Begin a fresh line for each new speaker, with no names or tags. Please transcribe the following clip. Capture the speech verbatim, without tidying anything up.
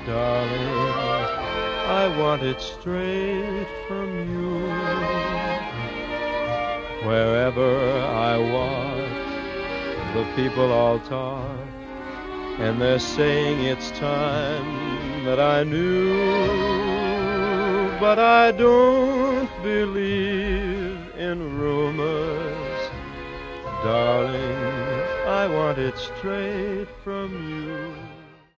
Darling, I want it straight from you. Wherever I walk, the people all talk, and they're saying it's time that I knew. But I don't believe in rumors. Darling, I want it straight from you.